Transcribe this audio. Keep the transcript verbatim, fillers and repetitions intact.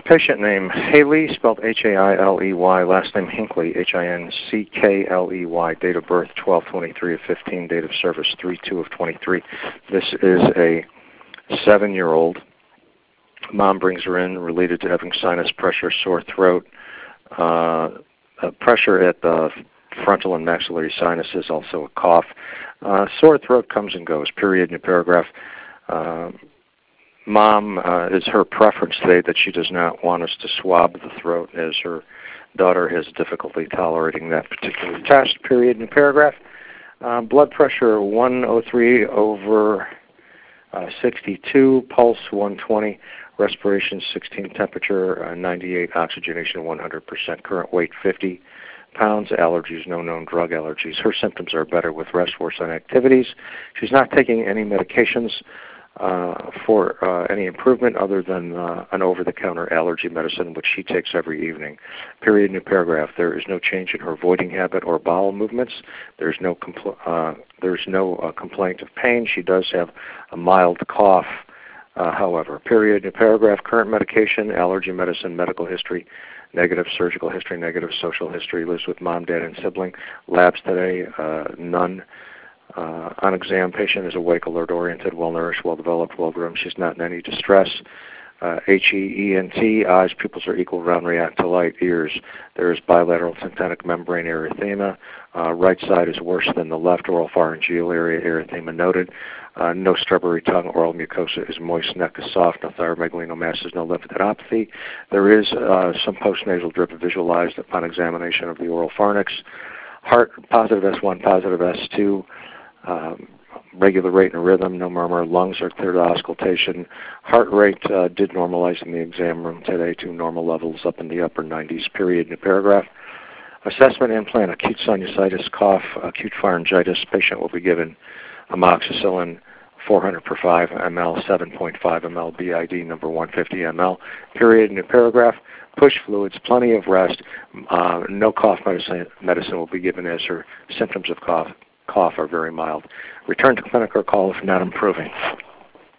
Patient name Haley, spelled H A I L E Y, last name Hinkley, H I N C K L E Y, date of birth twelve twenty-three of fifteen, date of service three two of twenty-three. This is a seven-year-old. Mom brings her in related to having sinus pressure, sore throat, uh, uh, pressure at the frontal and maxillary sinuses, also a cough. Uh, sore throat comes and goes, period, new paragraph. Uh, Mom, uh, is her preference today that she does not want us to swab the throat, as her daughter has difficulty tolerating that particular test, period, new paragraph. Uh, blood pressure one oh three over uh, sixty-two, pulse one twenty, respiration sixteen, temperature uh, ninety-eight, oxygenation one hundred percent, current weight fifty pounds, allergies, no known drug allergies. Her symptoms are better with rest, worse on activities. She's not taking any medications uh, for uh, any improvement other than uh, an over-the-counter allergy medicine, which she takes every evening. Period, new paragraph. There is no change in her voiding habit or bowel movements. There's no compl- uh, there's no uh, complaint of pain. She does have a mild cough, uh, however. Period, new paragraph. Current medication, allergy medicine, medical history, negative surgical history, negative social history, lives with mom, dad, and sibling. Labs today, uh, none. Uh, on exam, patient is awake, alert, oriented, well-nourished, well-developed, well-groomed. She's not in any distress. Uh, H E E N T, eyes, pupils are equal, round, react to light. Ears, there is bilateral tympanic membrane erythema. Uh, right side is worse than the left. Oral pharyngeal area erythema noted. Uh, no strawberry tongue. Oral mucosa is moist. Neck is soft. No thyromegalinomasses. No lymphadenopathy. There is uh, some postnasal drip visualized upon examination of the oral pharynx. Heart, positive S one, positive S two. Um, regular rate and rhythm, no murmur. Lungs are clear to auscultation. Heart rate uh, did normalize in the exam room today to normal levels up in the upper nineties, period, new paragraph. Assessment implant, acute sinusitis, cough, acute pharyngitis. Patient will be given amoxicillin four hundred per five milliliters, seven point five milliliters B I D, number one hundred fifty milliliters, period, new paragraph. Push fluids, plenty of rest. Uh, no cough medicine, medicine will be given as her symptoms of cough cough are very mild. Return to clinic or call if not improving.